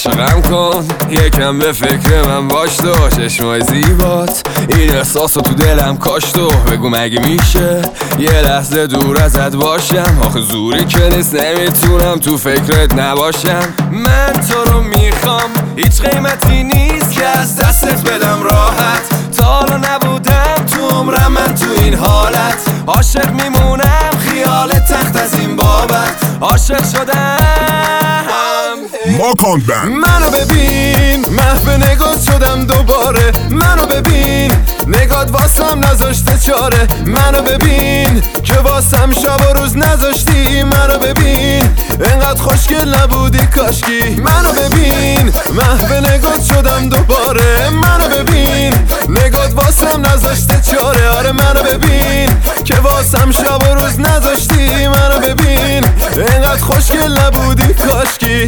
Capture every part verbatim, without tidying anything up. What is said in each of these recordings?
عاشقم کن یکم به فکر من باش تو چشمای زیبات این احساسو تو دلم کاش تو بگو مگه میشه یه لحظه دور ازت باشم آخه زوری که نیست نمیتونم تو فکرت نباشم من تو رو میخوام هیچ قیمتی نیست که از دستت بدم راحت تا حالا نبودم تو عمرم من تو این حالت عاشق میمونم خیال تخت از این بابت عاشق شدم ماکان بند منو ببین محو نگات شدم دوباره منو ببین نگات واسم نذاشته چاره منو ببین که واسم شب و روز نذاشتی منو ببین انقدر خوشگل نبودی کاشکی منو ببین محو نگات شدم دوباره منو ببین نگات واسم نذاشته چاره آره منو ببین که واسم شب و روز نذاشتی منو ببین انقدر خوشگل نبودی کاشکی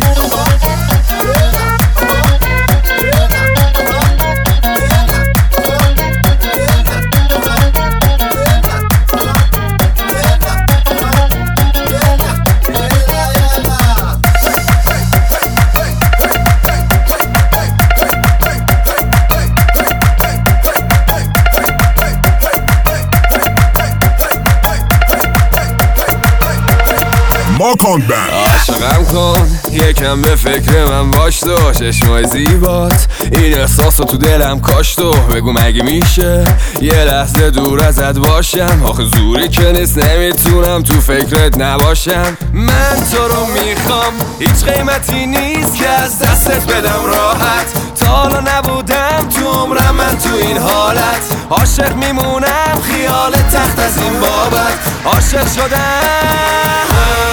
ماکان بند عاشقم کن یکم به فکر من باش تو چشمای زیبات این احساسو تو دلم کاش تو بگو مگه میشه یه لحظه دور ازت باشم آخه زوری که نیست نمیتونم تو فکرت نباشم من تو رو میخوام هیچ قیمتی نیست که از دستت بدم راحت تا حالا نبودم تو عمرم من تو این حالت عاشق میمونم خیال تخت از این بابت عاشق شدم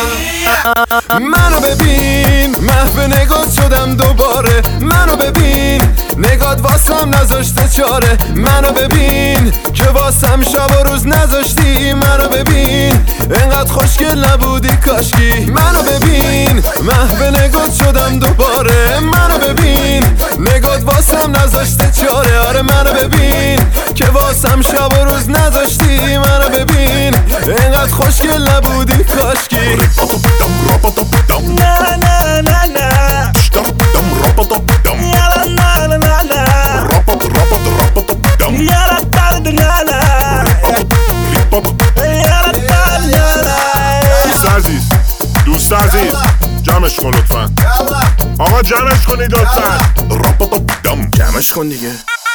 منو ببین محو نگات شدم دوباره منو ببین نگات واسم نذاشته چاره منو ببین که واسم شب و روز نذاشتی منو ببین انقدر خوشگل نبودی کاشکی منو ببین محو نگات شدم دوباره منو ببین نگات واسم نذاشته چاره آره منو ببین که واسم شب و روز نذاشتی منو ببین انقدر خوشگل نبودی کاشکی Na na na na. Dum dum rapa dum dum. Ya la na na na na. Rapa rapa rapa dum. Ya la ta da na na. Hip hop. Ya la ta na na. دوست عزیز دوست عزیز جمعش کن لطفا آقا جمعش کنید لطفا رapa dum. جمعش کن دیگه.